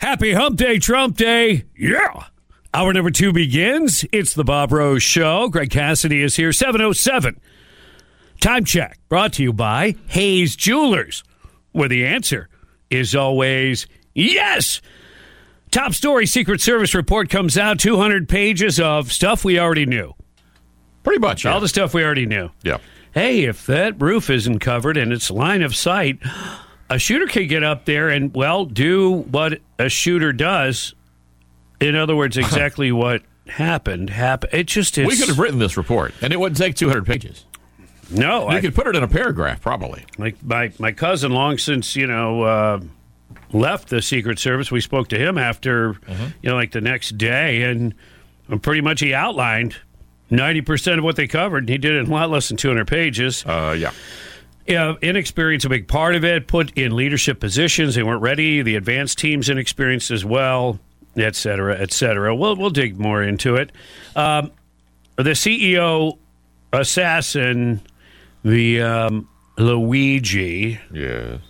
Happy Hump Day, Trump Day. Yeah. Hour number 2 begins. It's the Bob Rose Show. Greg Cassidy is here, 7:07. Time check brought to you by Hayes Jewelers, where the answer is always yes. Top story, Secret Service report comes out, 200 pages of stuff we already knew. Pretty much, yeah. All the stuff we already knew. Yeah. Hey, if that roof isn't covered and it's line of sight, a shooter can get up there and, well, do what a shooter does. In other words, exactly what happened. It just is. We could have written this report, and it wouldn't take 200 pages. No. You could put it in a paragraph, probably. Like my cousin, long since, left the Secret Service. We spoke to him after, like the next day, and pretty much he outlined 90% of what they covered. He did it in a lot less than 200 pages. Yeah. Yeah, inexperience a big part of it. Put in leadership positions, they weren't ready. The advanced team's inexperienced as well, et cetera, et cetera. We'll dig more into it. The CEO assassin, the Luigi. Yes.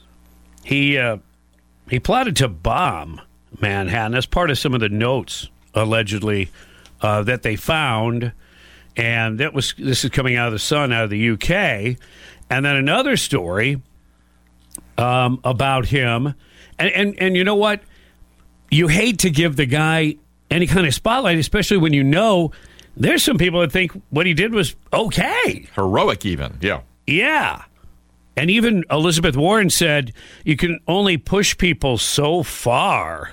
He plotted to bomb Manhattan as part of some of the notes allegedly that they found, and this is coming out of the Sun, out of the UK. And then another story about him. And you know what? You hate to give the guy any kind of spotlight, especially when you know there's some people that think what he did was okay. Heroic even, yeah. Yeah. And even Elizabeth Warren said you can only push people so far.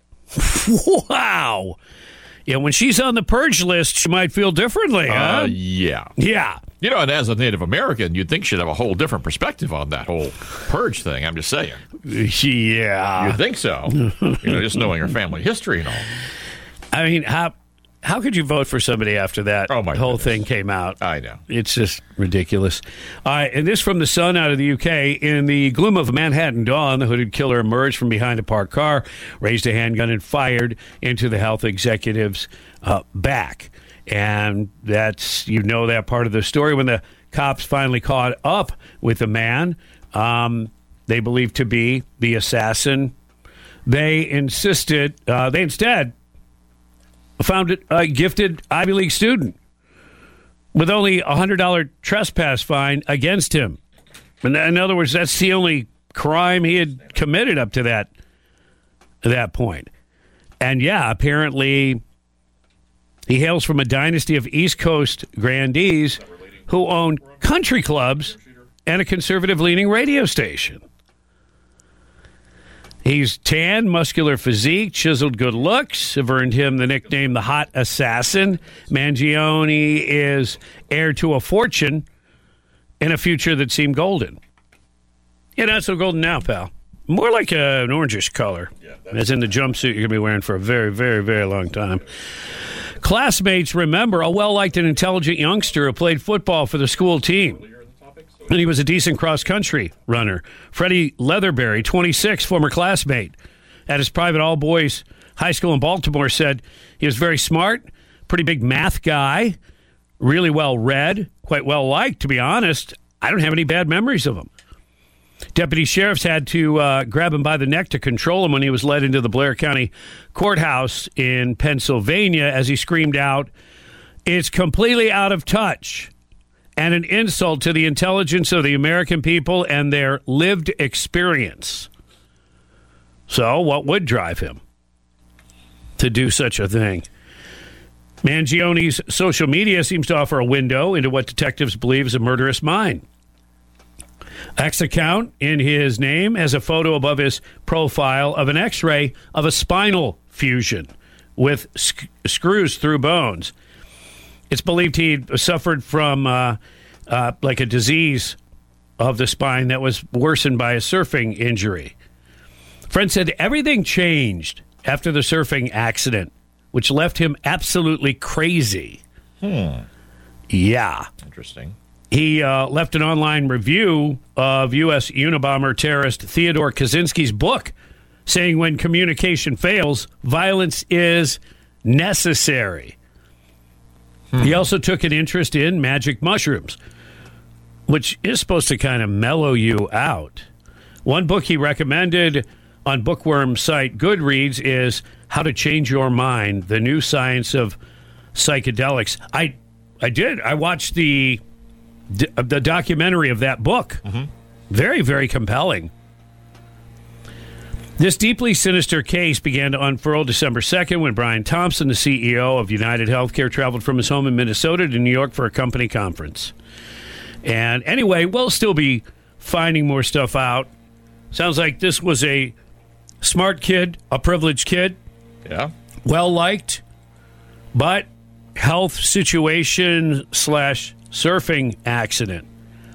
Wow. Yeah, when she's on the purge list, she might feel differently, huh? Yeah. Yeah. You know, and as a Native American, you'd think she'd have a whole different perspective on that whole purge thing. I'm just saying. Yeah. You'd think so. Just knowing her family history and all. I mean, how could you vote for somebody after that whole thing came out? I know. It's just ridiculous. All right, and this from the Sun out of the UK. In the gloom of a Manhattan dawn, the hooded killer emerged from behind a parked car, raised a handgun, and fired into the health executive's back. And that's, that part of the story. When the cops finally caught up with the man, they believed to be the assassin, they instead found a gifted Ivy League student with only a $100 trespass fine against him. In other words, that's the only crime he had committed up to that point. And yeah, apparently he hails from a dynasty of East Coast grandees who own country clubs and a conservative-leaning radio station. He's tan, muscular physique, chiseled good looks, have earned him the nickname the Hot Assassin. Mangione is heir to a fortune in a future that seemed golden. Yeah, not so golden now, pal. More like an orangish color, as in the jumpsuit you're going to be wearing for a very, very, very long time. Classmates remember a well-liked and intelligent youngster who played football for the school team. And he was a decent cross-country runner. Freddie Leatherberry, 26, former classmate at his private all-boys high school in Baltimore, said he was very smart, pretty big math guy, really well-read, quite well-liked, to be honest. I don't have any bad memories of him. Deputy sheriffs had to grab him by the neck to control him when he was led into the Blair County Courthouse in Pennsylvania as he screamed out, "It's completely out of touch and an insult to the intelligence of the American people and their lived experience." So what would drive him to do such a thing? Mangione's social media seems to offer a window into what detectives believe is a murderous mind. X account in his name has a photo above his profile of an X-ray of a spinal fusion with screws through bones. It's believed he suffered from like a disease of the spine that was worsened by a surfing injury. Friends said everything changed after the surfing accident, which left him absolutely crazy. Yeah. Interesting. He left an online review of U.S. Unabomber terrorist Theodore Kaczynski's book, saying when communication fails, violence is necessary. He also took an interest in magic mushrooms, which is supposed to kind of mellow you out. One book he recommended on bookworm site Goodreads is How to Change Your Mind, the New Science of Psychedelics. I did. I watched the documentary of that book. Mm-hmm. Very, very compelling. This deeply sinister case began to unfurl December 2nd when Brian Thompson, the CEO of United Healthcare, traveled from his home in Minnesota to New York for a company conference. And anyway, we'll still be finding more stuff out. Sounds like this was a smart kid, a privileged kid. Yeah. Well-liked, but health situation / surfing accident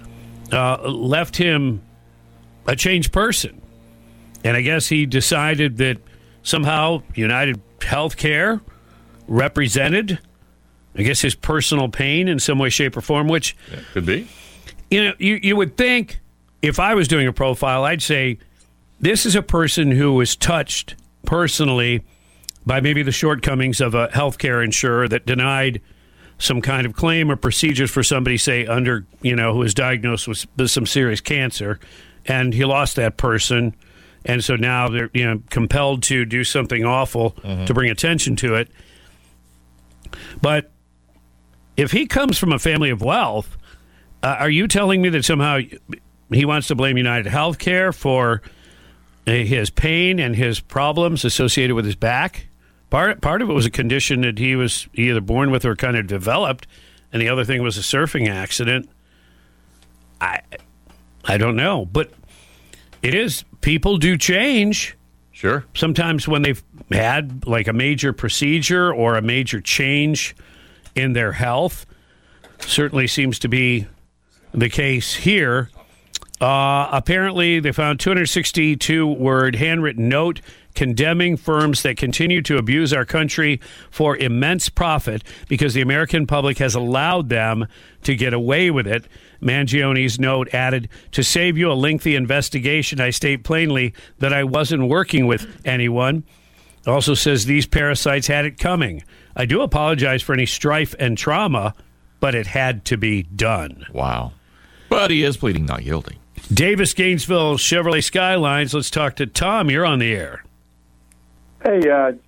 left him a changed person. And I guess he decided that somehow United Healthcare represented, I guess, his personal pain in some way, shape, or form, which... Yeah, could be. You know, you would think, if I was doing a profile, I'd say, this is a person who was touched personally by maybe the shortcomings of a healthcare insurer that denied some kind of claim or procedures for somebody, say, who was diagnosed with some serious cancer, and he lost that person. And so now they're compelled to do something awful to bring attention to it. But if he comes from a family of wealth, are you telling me that somehow he wants to blame United Healthcare for his pain and his problems associated with his back? Part of it was a condition that he was either born with or kind of developed, and the other thing was a surfing accident. I don't know, but it is. People do change. Sure. Sometimes when they've had like a major procedure or a major change in their health, certainly seems to be the case here. Apparently, they found 262-word handwritten note condemning firms that continue to abuse our country for immense profit because the American public has allowed them to get away with it. Mangione's note added, to save you a lengthy investigation, I state plainly that I wasn't working with anyone. Also says these parasites had it coming. I do apologize for any strife and trauma, but it had to be done. Wow. But he is pleading not guilty. Davis, Gainesville, Chevrolet Skylines. Let's talk to Tom. You're on the air. Hey,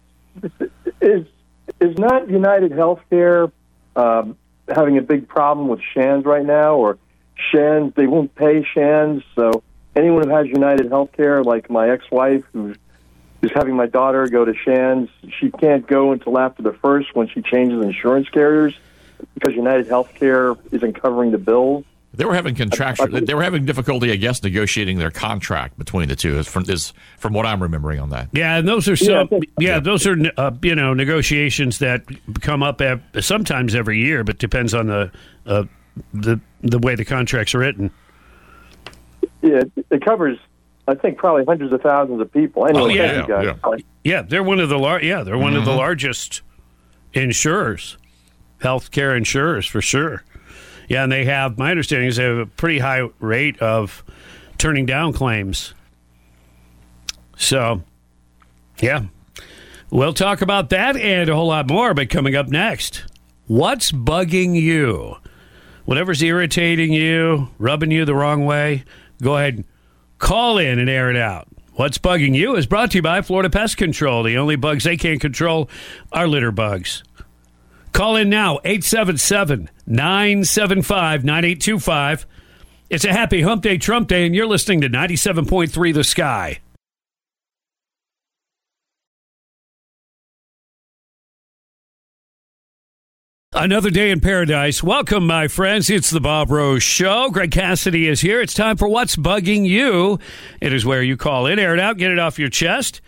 is not United Healthcare having a big problem with Shands right now, or Shands, they won't pay Shands, so anyone who has United Healthcare, like my ex-wife who's having my daughter go to Shands, she can't go until after the 1st when she changes insurance carriers because United Healthcare isn't covering the bills. They were having They were having difficulty, I guess, negotiating their contract between the two. Is from what I'm remembering on that. Yeah, and those are those are negotiations that come up sometimes every year, but depends on the way the contract's written. Yeah, it covers, I think, probably hundreds of thousands of people. Anyway, they're one of the one of the largest insurers, healthcare insurers for sure. Yeah, and they have, my understanding is they have a pretty high rate of turning down claims. So, yeah. We'll talk about that and a whole lot more, but coming up next, what's bugging you? Whatever's irritating you, rubbing you the wrong way, go ahead and call in and air it out. What's bugging you is brought to you by Florida Pest Control. The only bugs they can't control are litter bugs. Call in now, 877-975-9825. It's a happy hump day, Trump day, and you're listening to 97.3 The Sky. Another day in paradise. Welcome, my friends. It's the Bob Rose Show. Greg Cassidy is here. It's time for What's Bugging You. It is where you call in, air it out, get it off your chest.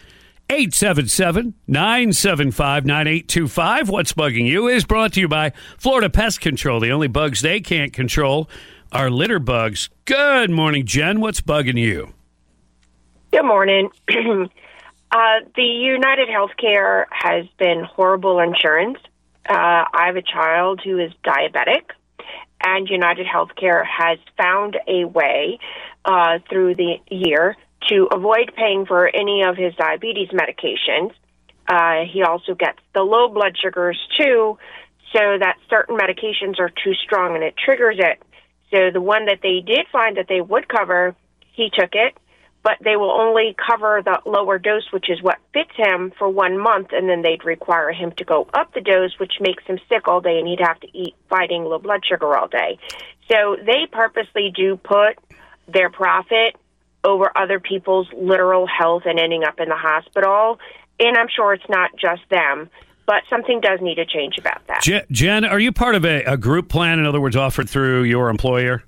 877-975-9825. What's Bugging You is brought to you by Florida Pest Control. The only bugs they can't control are litter bugs. Good morning, Jen. What's bugging you? Good morning. The United Healthcare has been horrible insurance. I have a child who is diabetic, and United Healthcare has found a way through the year to avoid paying for any of his diabetes medications. He also gets the low blood sugars, too, so that certain medications are too strong and it triggers it. So the one that they did find that they would cover, he took it. but they will only cover the lower dose, which is what fits him, for 1 month, and then they'd require him to go up the dose, which makes him sick all day, and he'd have to eat fighting low blood sugar all day. So they purposely do put their profit over other people's literal health and ending up in the hospital. And I'm sure it's not just them, but something does need to change about that. Jen, are you part of a group plan, in other words, offered through your employer?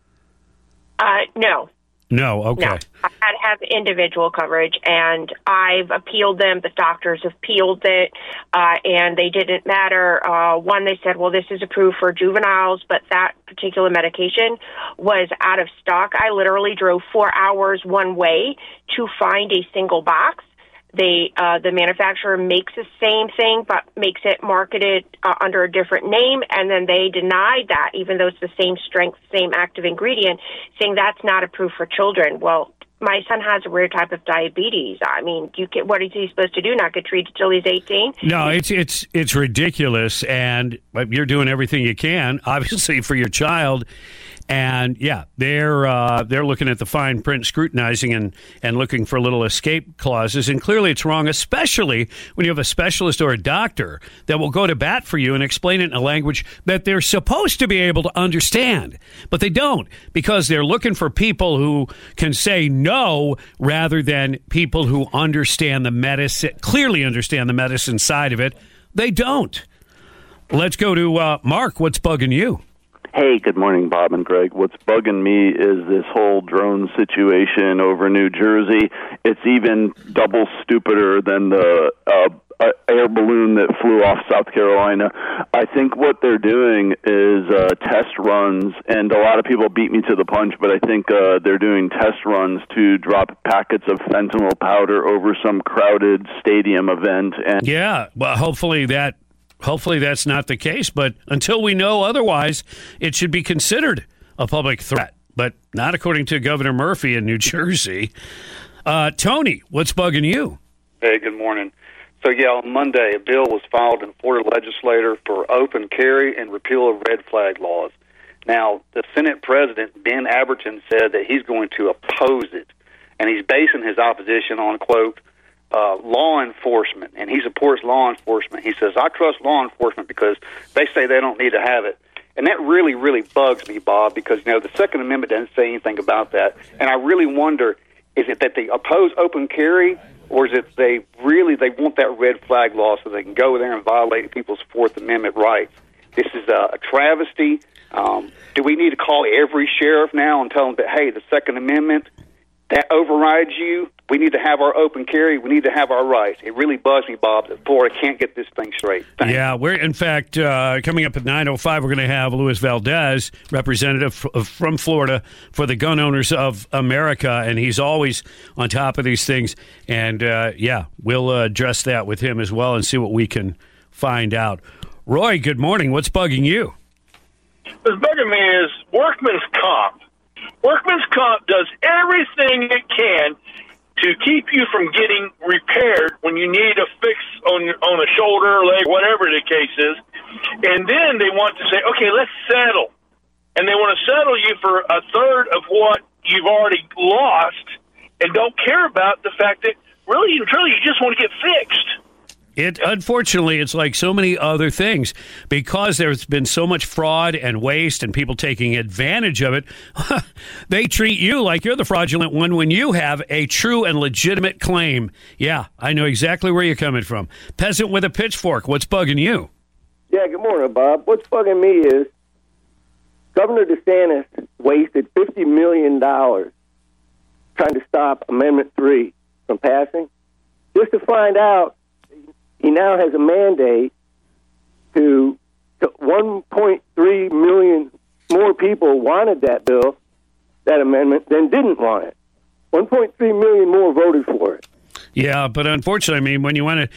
No. No, okay. No. I had to have individual coverage, and I've appealed them. The doctors have appealed it, and they didn't matter. One, they said, well, this is approved for juveniles, but that particular medication was out of stock. I literally drove 4 hours one way to find a single box. The manufacturer makes the same thing, but makes it marketed under a different name, and then they denied that, even though it's the same strength, same active ingredient, saying that's not approved for children. Well, my son has a rare type of diabetes. I mean, what is he supposed to do? Not get treated till he's 18? No, it's ridiculous, and you're doing everything you can, obviously, for your child. And yeah, they're looking at the fine print, scrutinizing and looking for little escape clauses. And clearly it's wrong, especially when you have a specialist or a doctor that will go to bat for you and explain it in a language that they're supposed to be able to understand. But they don't, because they're looking for people who can say no rather than people who understand the medicine, clearly understand the medicine side of it. They don't. Let's go to Mark. What's bugging you? Hey, good morning, Bob and Greg. What's bugging me is this whole drone situation over New Jersey. It's even double stupider than the air balloon that flew off South Carolina. I think what they're doing is test runs, and a lot of people beat me to the punch, but I think they're doing test runs to drop packets of fentanyl powder over some crowded stadium event. And yeah, well, hopefully that's not the case, but until we know otherwise, it should be considered a public threat, but not according to Governor Murphy in New Jersey. Tony, what's bugging you? Hey, good morning. So, yeah, on Monday, a bill was filed in the Florida legislature for open carry and repeal of red flag laws. Now, the Senate President, Ben Aberton, said that he's going to oppose it, and he's basing his opposition on, quote, law enforcement, and he supports law enforcement. He says, I trust law enforcement because they say they don't need to have it. And that really, really bugs me, Bob, because, the Second Amendment doesn't say anything about that. And I really wonder, is it that they oppose open carry, or is it they want that red flag law so they can go there and violate people's Fourth Amendment rights? This is a travesty. Do we need to call every sheriff now and tell them that, hey, the Second Amendment, that overrides you? We need to have our open carry. We need to have our rights. It really bugs me, Bob, that Florida can't get this thing straight. Thanks. Yeah, we're, in fact, coming up at 9:05, we're going to have Luis Valdez, representative from Florida for the Gun Owners of America, and he's always on top of these things. And, we'll address that with him as well and see what we can find out. Roy, good morning. What's bugging you? What's bugging me is workman's comp. Workman's comp does everything it can to keep you from getting repaired when you need a fix on a shoulder, leg, whatever the case is. And then they want to say, okay, let's settle. And they want to settle you for a third of what you've already lost and don't care about the fact that really and truly you just want to get fixed. Unfortunately, it's like so many other things. Because there's been so much fraud and waste and people taking advantage of it, they treat you like you're the fraudulent one when you have a true and legitimate claim. Yeah, I know exactly where you're coming from. Peasant with a pitchfork, what's bugging you? Yeah, good morning, Bob. What's bugging me is Governor DeSantis wasted $50 million trying to stop Amendment 3 from passing, just to find out he now has a mandate to 1.3 million more people wanted that bill, that amendment, than didn't want it. 1.3 million more voted for it. Yeah, but unfortunately, when you want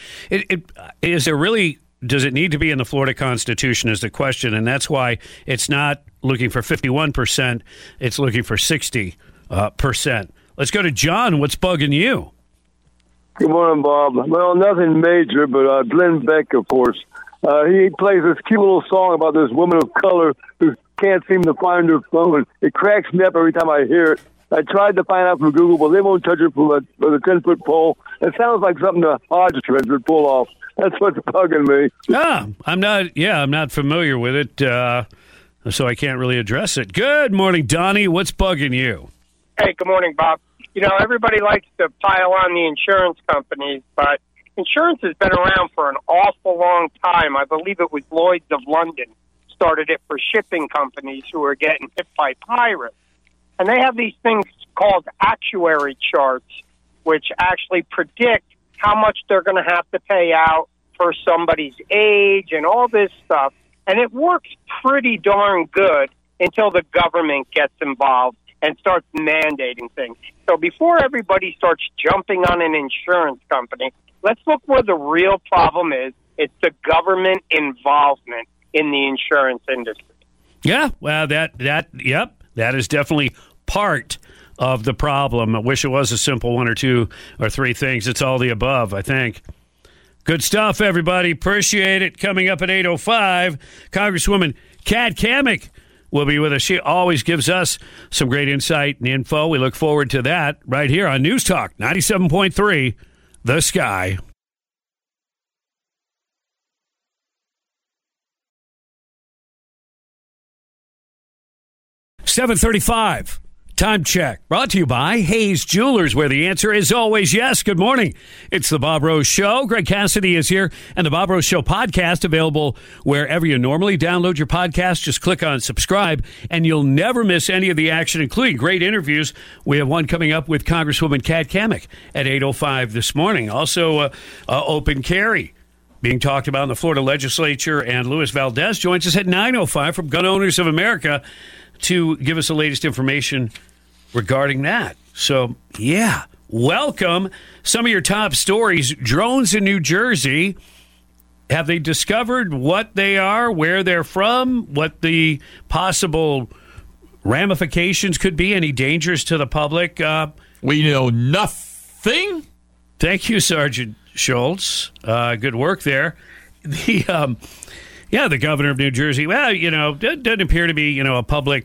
to, does it need to be in the Florida Constitution is the question, and that's why it's not looking for 51%, it's looking for 60%. Let's go to John. What's bugging you? Good morning, Bob. Well, nothing major, but Glenn Beck, of course. He plays this cute little song about this woman of color who can't seem to find her phone. It cracks me up every time I hear it. I tried to find out from Google, but they won't touch it from a 10-foot pole. It sounds like something the Hodgins would pull off. That's what's bugging me. I'm not familiar with it, so I can't really address it. Good morning, Donnie. What's bugging you? Hey, good morning, Bob. Everybody likes to pile on the insurance companies, but insurance has been around for an awful long time. I believe it was Lloyd's of London started it for shipping companies who were getting hit by pirates. And they have these things called actuary charts, which actually predict how much they're going to have to pay out for somebody's age and all this stuff. And it works pretty darn good until the government gets involved and starts mandating things. So before everybody starts jumping on an insurance company, let's look where the real problem is. It's the government involvement in the insurance industry. Yeah, well, that is definitely part of the problem. I wish it was a simple one or two or three things. It's all the above, I think. Good stuff, everybody. Appreciate it. Coming up at 8:05, Congresswoman Kat Cammack will be with us. She always gives us some great insight and info. We look forward to that right here on News Talk 97.3, The Sky. $7:35. Time check. Brought to you by Hayes Jewelers, where the answer is always yes. Good morning. It's the Bob Rose Show. Greg Cassidy is here, and the Bob Rose Show podcast available wherever you normally download your podcast. Just click on subscribe, and you'll never miss any of the action, including great interviews. We have one coming up with Congresswoman Kat Cammack at 8:05 this morning. Also, open carry being talked about in the Florida legislature, and Luis Valdez joins us at 9:05 from Gun Owners of America to give us the latest information regarding that. So, yeah, welcome. Some of your top stories. Drones in New Jersey. Have they discovered what they are, where they're from, what the possible ramifications could be, any dangers to the public? We know nothing. Thank you, Sergeant Schultz. Good work there. The governor of New Jersey, well, doesn't appear to be, a public,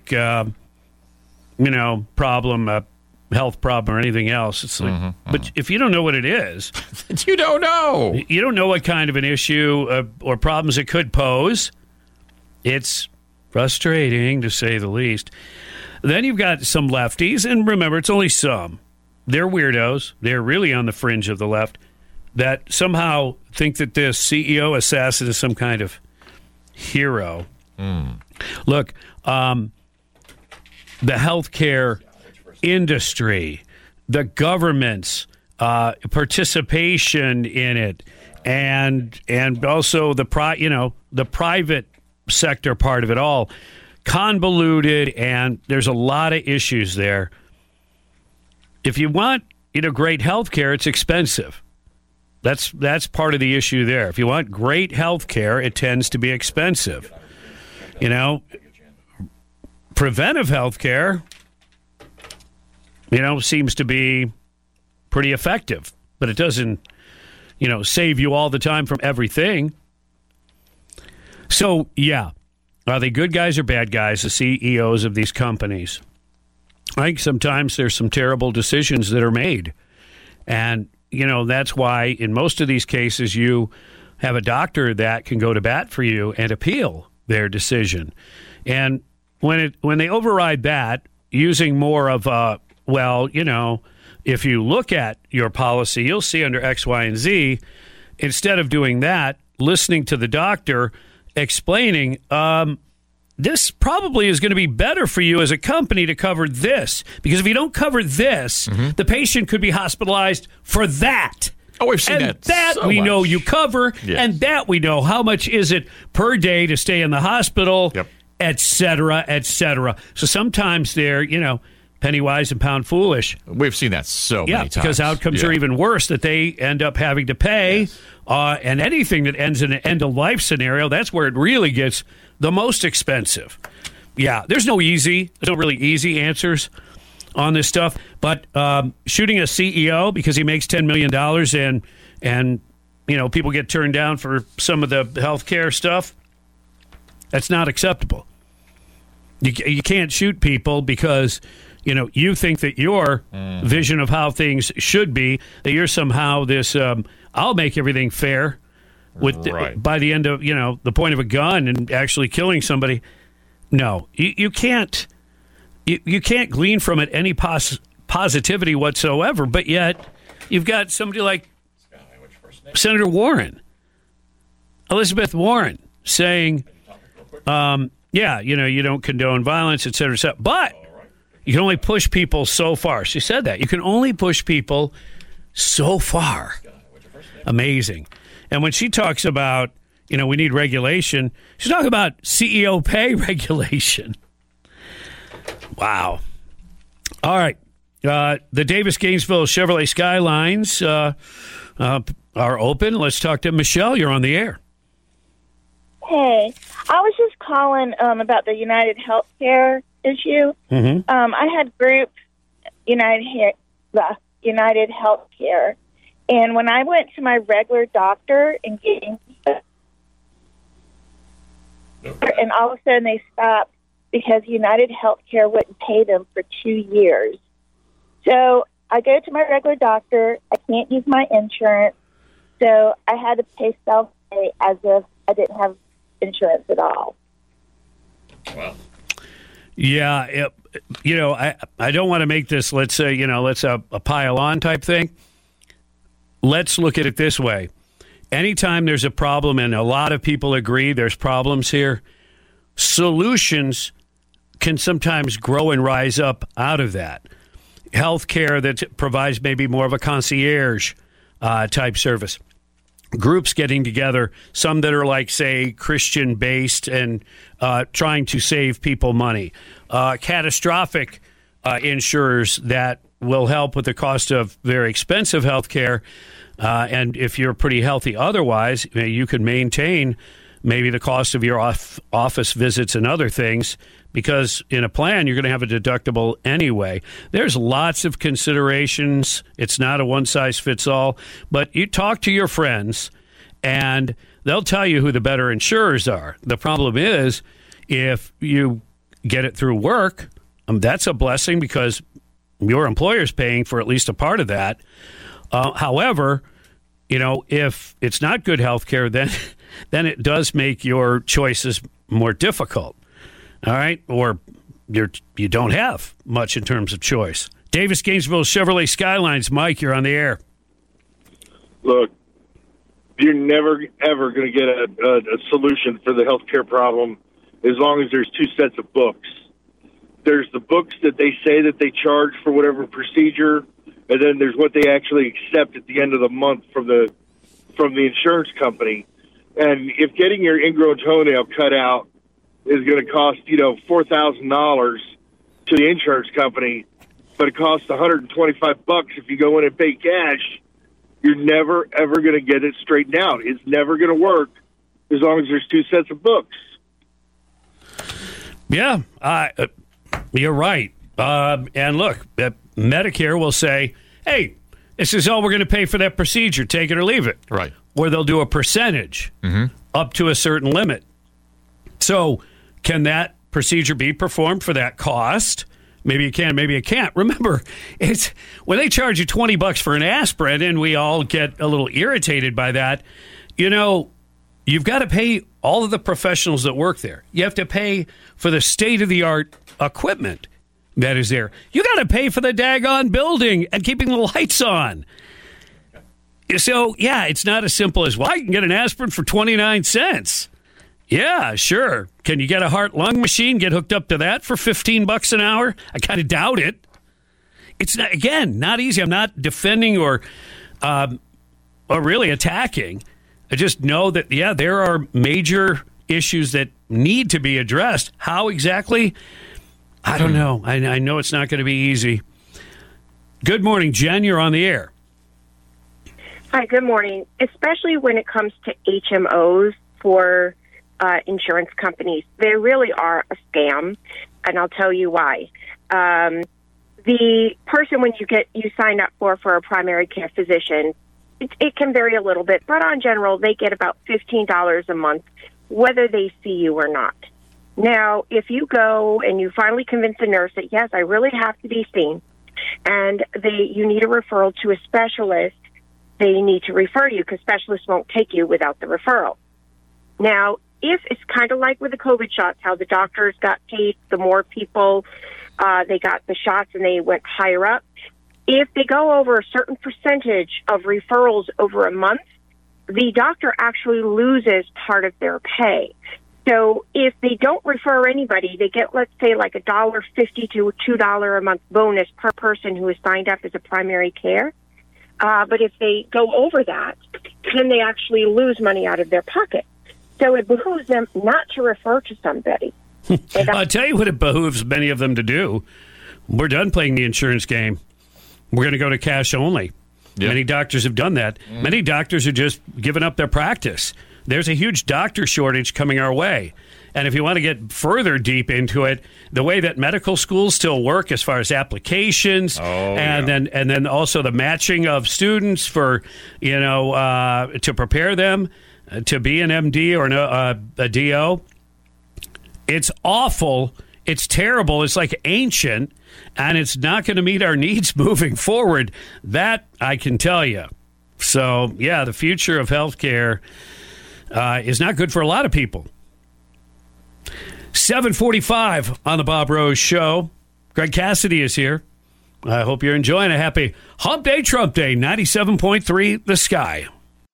problem, health problem or anything else. It's like, but if you don't know what it is, you don't know. You don't know what kind of an issue or problems it could pose. It's frustrating, to say the least. Then you've got some lefties, and remember, it's only some. They're weirdos. They're really on the fringe of the left that somehow think that this CEO assassin is some kind of hero. Look, the healthcare industry, the government's participation in it, and also the private sector part of it all, convoluted, and there's a lot of issues there. If you want great healthcare, it's expensive. That's part of the issue there. If you want great health care, it tends to be expensive. Preventive health care, seems to be pretty effective, but it doesn't, save you all the time from everything. So, yeah, are they good guys or bad guys, the CEOs of these companies? I think sometimes there's some terrible decisions that are made, and that's why in most of these cases you have a doctor that can go to bat for you and appeal their decision. And when they override that using more of a, if you look at your policy, you'll see under X, Y, and Z, instead of doing that, listening to the doctor explaining, this probably is going to be better for you as a company to cover this. Because if you don't cover this, the patient could be hospitalized for that. Oh, we've seen that. That so we much. know you cover, Yes. and that we know how much is it per day to stay in the hospital, et cetera, et cetera. So sometimes they're, penny wise and pound foolish. We've seen that so many times. Because outcomes are even worse that they end up having to pay. Yes. And anything that ends in an end-of-life scenario, that's where it really gets the most expensive. Yeah, there's no really easy answers on this stuff. But shooting a CEO because he makes $10 million and people get turned down for some of the health care stuff, that's not acceptable. You can't shoot people because, you think that your vision of how things should be, that you're somehow this, I'll make everything fair by the end of, the point of a gun and actually killing somebody. No, you can't. You can't glean from it any positivity whatsoever, but yet you've got somebody like Senator Warren, Elizabeth Warren, saying, you don't condone violence, et cetera, et cetera, but you can only push people so far. She said that. You can only push people so far. Amazing. And when she talks about, we need regulation, she's talking about CEO pay regulation. Wow. All right. The Davis-Gainesville Chevrolet Skylines are open. Let's talk to Michelle. You're on the air. Hey, I was just calling about the United Healthcare issue. Mm-hmm. I had group United Healthcare, and when I went to my regular doctor and and all of a sudden they stopped because United Healthcare wouldn't pay them for 2 years. So I go to my regular doctor. I can't use my insurance, so I had to pay self-pay as if I didn't have insurance at all. Wow. Yeah, I don't want to make this, let's say, let's a pile-on type thing. Let's look at it this way. Anytime there's a problem, and a lot of people agree there's problems here, solutions can sometimes grow and rise up out of that. Healthcare that provides maybe more of a concierge type service. Groups getting together, some that are like, say, Christian-based and trying to save people money. Catastrophic insurers that will help with the cost of very expensive health care. And if you're pretty healthy otherwise, you can maintain maybe the cost of your office visits and other things, because in a plan, you're going to have a deductible anyway. There's lots of considerations. It's not a one-size-fits-all. But you talk to your friends, and they'll tell you who the better insurers are. The problem is, if you get it through work, that's a blessing because your employer's paying for at least a part of that. However, if it's not good health care, then it does make your choices more difficult. All right? Or you don't have much in terms of choice. Davis-Gainesville Chevrolet Skylines. Mike, you're on the air. Look, you're never, ever going to get a solution for the healthcare problem as long as there's two sets of books. There's the books that they say that they charge for whatever procedure, and then there's what they actually accept at the end of the month from the insurance company. And if getting your ingrown toenail cut out is going to cost, $4,000 to the insurance company, but it costs $125 if you go in and pay cash, you're never, ever going to get it straightened out. It's never going to work as long as there's two sets of books. Yeah, you're right. And look, Medicare will say, hey, this is all we're going to pay for that procedure. Take it or leave it. Right. Or they'll do a percentage up to a certain limit. So can that procedure be performed for that cost? Maybe it can, maybe it can't. Remember, it's when they charge you $20 for an aspirin, and we all get a little irritated by that, you've got to pay all of the professionals that work there. You have to pay for the state-of-the-art equipment that is there. You got to pay for the daggone building and keeping the lights on. So, yeah, it's not as simple as, well, I can get an aspirin for 29 cents. Yeah, sure. Can you get a heart-lung machine, get hooked up to that for $15 an hour? I kind of doubt it. It's, not easy. I'm not defending or really attacking. I just know that, there are major issues that need to be addressed. How exactly? I don't know. I know it's not going to be easy. Good morning, Jen. You're on the air. Hi, good morning. Especially when it comes to HMOs for insurance companies. They really are a scam, and I'll tell you why. The person, when you sign up for a primary care physician, it can vary a little bit, but on general, they get about $15 a month, whether they see you or not. Now, if you go and you finally convince the nurse that, yes, I really have to be seen, and you need a referral to a specialist, they need to refer you because specialists won't take you without the referral. Now, if it's kind of like with the COVID shots, how the doctors got paid, the more people they got the shots and they went higher up. If they go over a certain percentage of referrals over a month, the doctor actually loses part of their pay. So if they don't refer anybody, they get, let's say, like $1.50 to $2 a month bonus per person who is signed up as a primary care. But if they go over that, then they actually lose money out of their pocket. So it behooves them not to refer to somebody. I'll tell you what it behooves many of them to do. We're done playing the insurance game. We're going to go to cash only. Yep. Many doctors have done that. Many doctors are just giving up their practice. There's a huge doctor shortage coming our way. And if you want to get further deep into it, the way that medical schools still work as far as applications then also the matching of students for, to prepare them to be an MD or a DO, it's awful. It's terrible. It's like ancient, and it's not going to meet our needs moving forward. That I can tell you. So, yeah, the future of healthcare is not good for a lot of people. 7:45 on the Bob Rose Show. Greg Cassidy is here. I hope you're enjoying a happy Hump Day, Trump Day, 97.3 The Sky.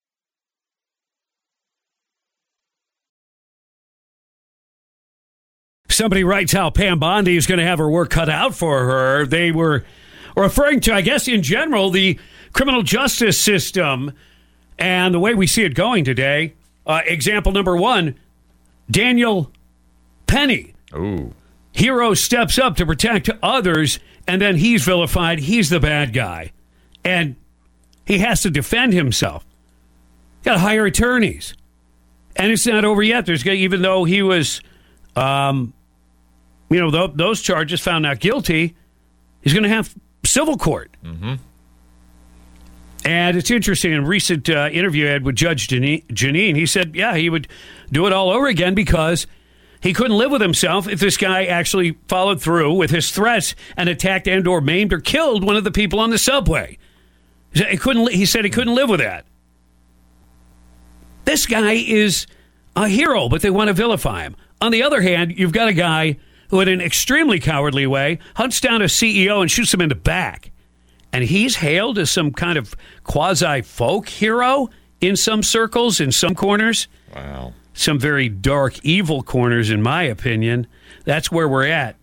Somebody writes how Pam Bondi is going to have her work cut out for her. They were referring to, I guess, in general, the criminal justice system and the way we see it going today. Example number one, Daniel Penny. Ooh. Hero steps up to protect others, and then he's vilified. He's the bad guy. And he has to defend himself. Got to hire attorneys. And it's not over yet. Even though he was... those charges found not guilty, he's going to have civil court. Mm-hmm. And it's interesting, in a recent interview I had with Judge Janine, he said, yeah, he would do it all over again because he couldn't live with himself if this guy actually followed through with his threats and attacked and or maimed or killed one of the people on the subway. He said he couldn't live with that. This guy is a hero, but they want to vilify him. On the other hand, you've got a guy who, in an extremely cowardly way, hunts down a CEO and shoots him in the back. And he's hailed as some kind of quasi-folk hero in some circles, in some corners. Wow. Some very dark, evil corners, in my opinion. That's where we're at.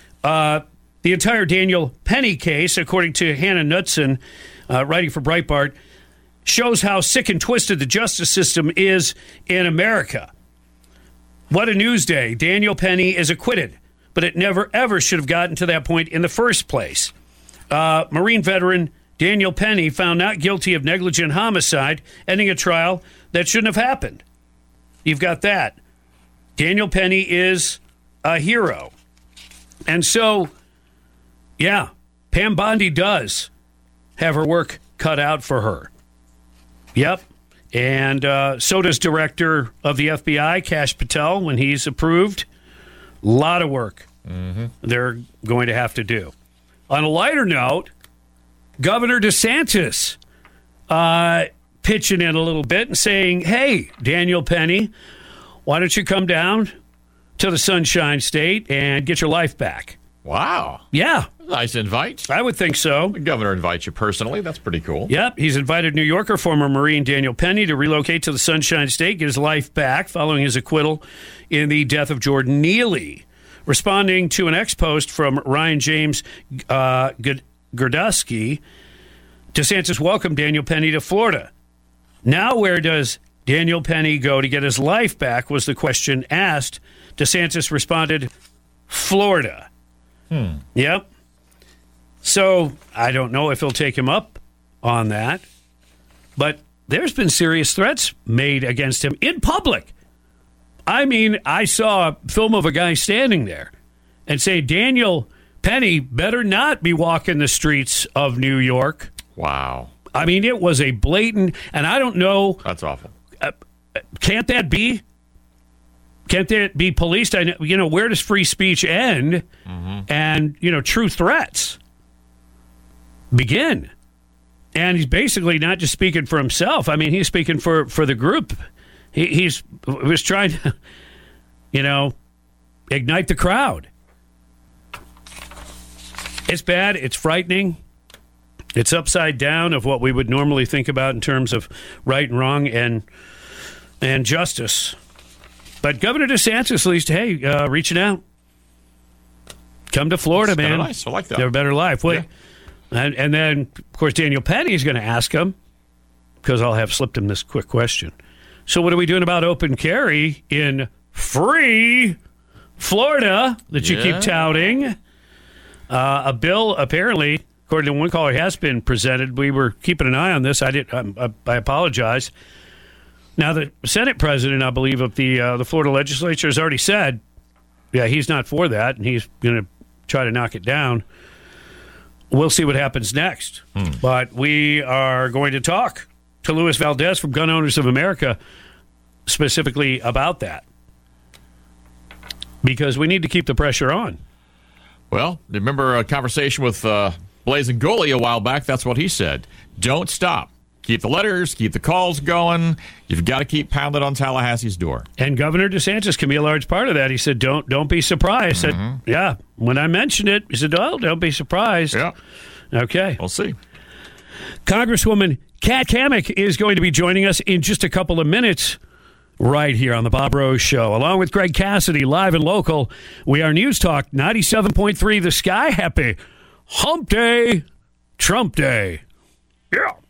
The entire Daniel Penny case, according to Hannah Knudsen, writing for Breitbart, shows how sick and twisted the justice system is in America. What a news day. Daniel Penny is acquitted, but it never, ever should have gotten to that point in the first place. Marine veteran Daniel Penny found not guilty of negligent homicide, ending a trial that shouldn't have happened. You've got that. Daniel Penny is a hero. And so, yeah, Pam Bondi does have her work cut out for her. Yep. And so does Director of the FBI, Kash Patel, when he's approved. A lot of work they're going to have to do. On a lighter note, Governor DeSantis pitching in a little bit and saying, hey, Daniel Penny, why don't you come down to the Sunshine State and get your life back? Wow. Yeah. Nice invite. I would think so. The governor invites you personally. That's pretty cool. Yep. He's invited New Yorker former Marine Daniel Penny to relocate to the Sunshine State, get his life back following his acquittal in the death of Jordan Neely. Responding to an ex-post from Ryan James Gerdusky, DeSantis welcomed Daniel Penny to Florida. Now where does Daniel Penny go to get his life back was the question asked. DeSantis responded, Florida. Yep. So I don't know if he'll take him up on that, but there's been serious threats made against him in public. I mean, I saw a film of a guy standing there and say, Daniel Penny better not be walking the streets of New York. Wow. I mean, it was a blatant, and I don't know. That's awful. Can't that be? Can't it be policed? Where does free speech end and, true threats begin? And he's basically not just speaking for himself. I mean, he's speaking for the group. He was trying to, ignite the crowd. It's bad. It's frightening. It's upside down of what we would normally think about in terms of right and wrong and justice. But Governor DeSantis, at least, reaching out. Come to Florida, That's man. Nice. I like that. Have a better life. Wait. Yeah. And then, of course, Daniel Penny is going to ask him, because I'll have slipped him this quick question. So what are we doing about open carry in free Florida that you keep touting? A bill, apparently, according to one caller, has been presented. We were keeping an eye on this. I apologize. Now, the Senate president, I believe, of the Florida legislature has already said, he's not for that, and he's going to try to knock it down. We'll see what happens next. But we are going to talk to Luis Valdez from Gun Owners of America specifically about that, because we need to keep the pressure on. Well, remember a conversation with Blazing Goalie a while back? That's what he said. Don't stop. Keep the letters, keep the calls going. You've got to keep pounding on Tallahassee's door. And Governor DeSantis can be a large part of that. He said, don't be surprised. I said, when I mentioned it, he said, oh, don't be surprised. Yeah. Okay. We'll see. Congresswoman Kat Cammack is going to be joining us in just a couple of minutes right here on the Bob Rose Show. Along with Greg Cassidy, live and local, we are News Talk 97.3 The Sky. Happy Hump Day, Trump Day. Yeah.